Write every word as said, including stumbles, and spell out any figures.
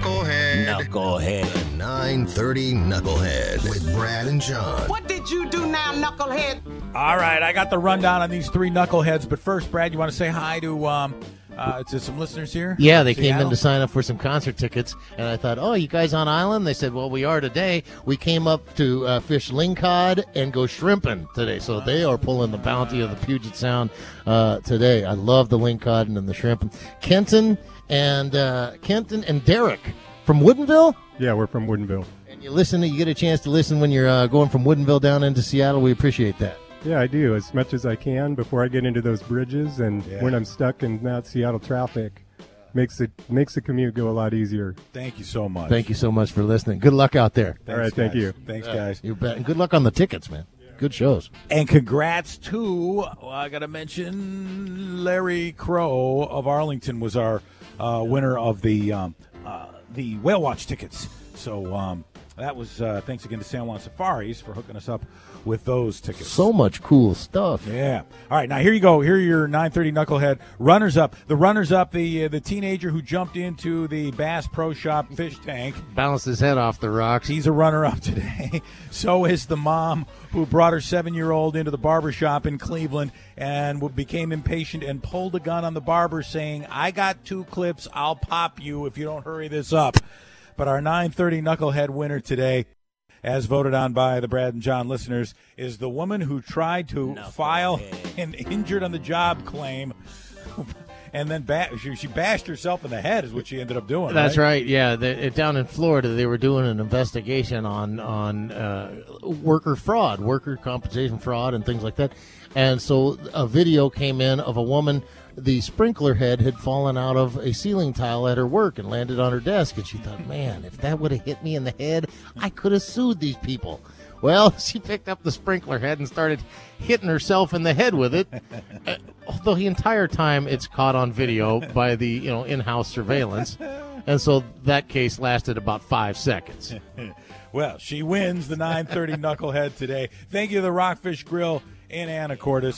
Knucklehead. Knucklehead. The nine thirty Knucklehead with Brad and John. What did you do now, Knucklehead? All right, I got the rundown on these three Knuckleheads. But first, Brad, you want to say hi to um, uh, to some listeners here? Yeah, they came Seattle? in to sign up for some concert tickets, and I thought, oh, you guys on island? They said, well, we are today. We came up to uh, fish lingcod and go shrimping today, so they are pulling the bounty of the Puget Sound uh, today. I love the lingcod and the shrimping. Kenton and uh, Kenton and Derek from Woodinville. Yeah, we're from Woodinville. And you listen, you get a chance to listen when you're uh, going from Woodinville down into Seattle. We appreciate that. Yeah, I do, as much as I can before I get into those bridges, and Yeah. when I'm stuck in that Seattle traffic, makes it makes the commute go a lot easier. Thank you so much. Thank you so much for listening. Good luck out there. Thanks, All right, thank guys. you. Thanks, guys. You bet. And good luck on the tickets, man. Good shows. And congrats to, well, I got to mention, Larry Crow of Arlington was our uh, winner of the um, uh, the Whale Watch tickets. So um, that was, uh, thanks again to San Juan Safaris for hooking us up with those tickets. So much cool stuff. Yeah. All right. Now here you go. Here are your nine thirty Knucklehead runners up. The runners up. The uh, the teenager who jumped into the Bass Pro Shop fish tank. Bounced his head off the rocks. He's a runner up today. So is the mom who brought her seven year old into the barber shop in Cleveland and w- became impatient and pulled a gun on the barber, saying, "I got two clips. I'll pop you if you don't hurry this up." But our nine thirty Knucklehead winner today, as voted on by the Brad and John listeners, is the woman who tried to file an injured on the job claim and then ba- she, she bashed herself in the head is what she ended up doing. That's right. right. Yeah, the, it, down in Florida, they were doing an investigation on on uh, worker fraud, worker compensation fraud, and things like that. And so a video came in of a woman. The sprinkler head had fallen out of a ceiling tile at her work and landed on her desk. And she thought, man, if that would have hit me in the head, I could have sued these people. Well, she picked up the sprinkler head and started hitting herself in the head with it. Uh, although the entire time it's caught on video by the you know in-house surveillance. And so that case lasted about five seconds. Well, she wins the nine thirty Knucklehead today. Thank you to the Rockfish Grill in Anacortes.